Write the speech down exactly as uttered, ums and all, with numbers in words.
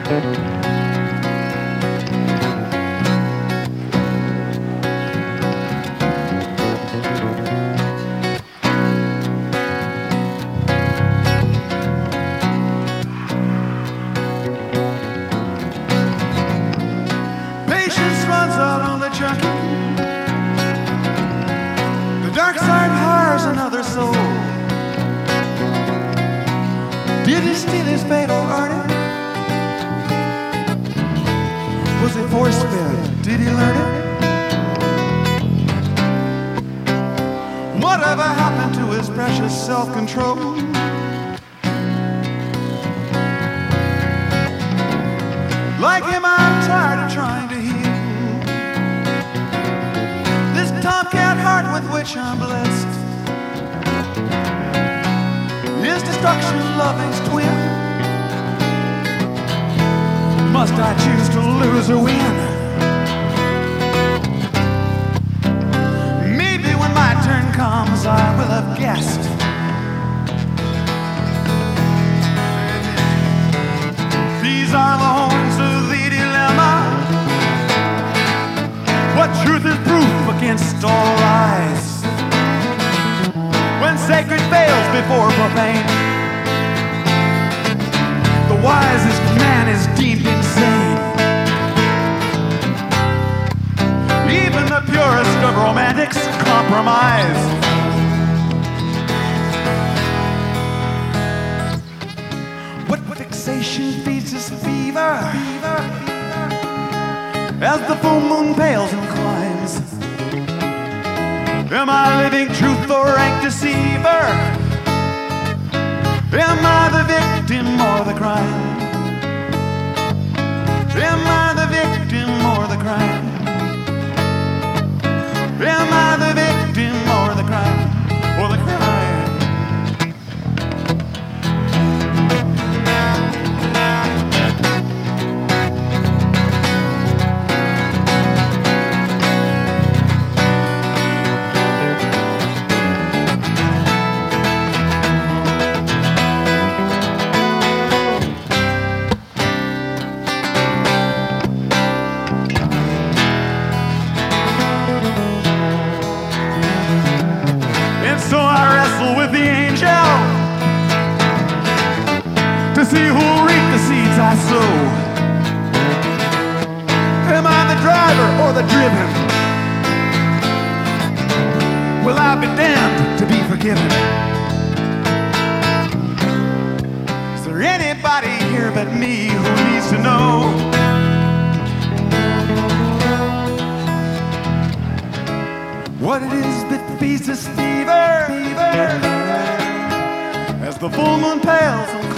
Patience runs out on the junkie. The dark side hires another soul. Did he steal his fatal artist? Was it force-fed? Did he learn it? Whatever happened to his precious self-control? Like him, I'm tired of trying to heal this tomcat heart with which I'm blessed. Is destruction loving's twin? Must I choose to lose or win? Maybe when my turn comes, I will have guessed. These are the horns of the dilemma. What truth is proof against all lies? When sacred fails before profane, the wisest man is deemed insane. Even the purest of romantics compromise. What fixation feeds this fever? As the full moon pales and climbs, am I living truth or rank deceiver? Am I the victim or the crime? Am I the victim or the crime? Am I the victim or the crime? Or the crime? So I wrestle with the angel to see who'll reap the seeds I sow. Am I the driver or the driven? Will I be damned to be forgiven? Is there anybody here but me who needs to know what it is that feeds this fever, fever, as the full moon pales and